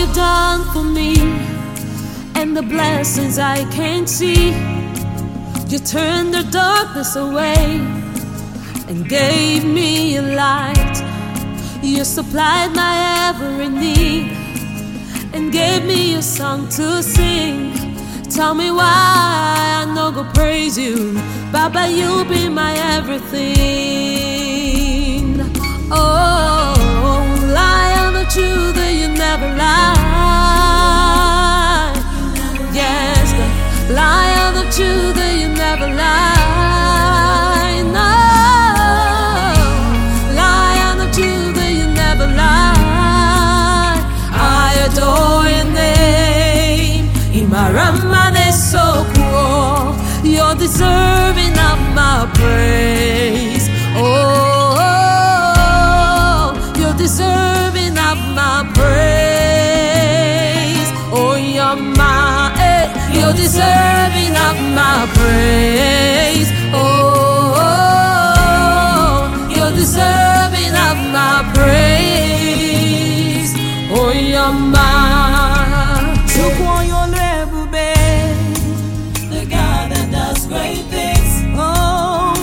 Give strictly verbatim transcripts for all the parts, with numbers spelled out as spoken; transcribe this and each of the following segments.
you've done for me and the blessings I can't see. You turned the darkness away and gave me a light. You supplied my every need and gave me a song to sing. Tell me why I no go praise you, Baba, you be my everything. Oh, Lion of Judah, you never lie. Yes, the Lion of Judah, you never lie. No, Lion of Judah, you never lie. I adore your name, Imaramane so cool. You're deserving of my praise. Oh, you're deserving of my praise. Oh, you're my, eh, you're deserving of my praise. Oh, you're deserving of my praise. Oh, you're my. Great things, oh,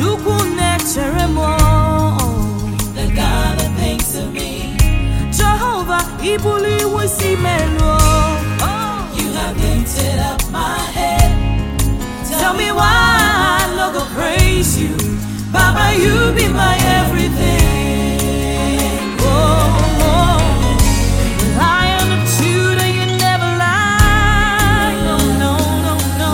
the God that thinks of me. Jehovah, Ibuli Wisimelo. You have lifted up my head. Tell, Tell me why I no go praise you, Baba, you be my everything. Oh, oh. Lion of Judah, you never lie. No, no, no, no.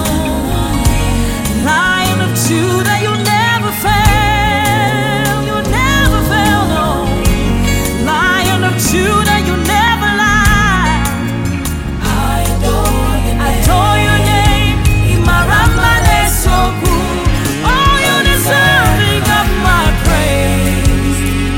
Lion of Judah, you never fail. You never fail, no. Lion of Judah, you never lie. I adore your name. I adore your name. Imaramane so cool. Oh, you're deserving of my praise.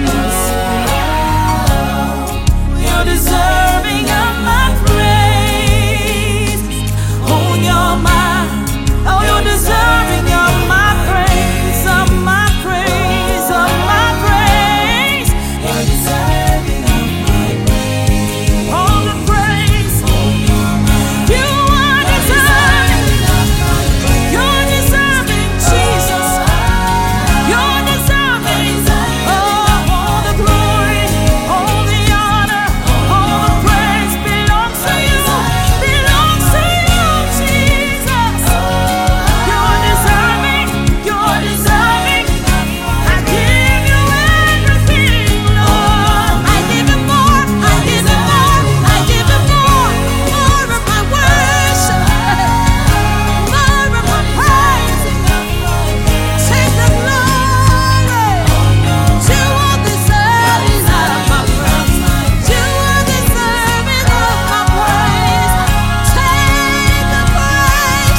Oh, you're deserving of my praise. Oh, you're my, oh, you're deserving of my praise, of my praise, of my praise. You're deserving of my praise. All the praise. Oh, you're mine. You are deserving. Of my praise. You're deserving, Jesus. You're deserving. Oh, all the glory, all the honor, all the praise belongs to you. Belongs to you, Jesus. You're deserving. You're deserving. I give you everything, Lord. I give you more. I give you more. I give you more. More of my worship. More of my praise. Take the glory. You are deserving of my praise. You are deserving of my praise. Take the praise,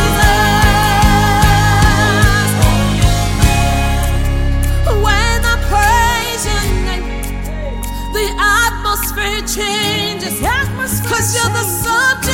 Jesus. When I praise your name, the atmosphere changes. Cause you're the subject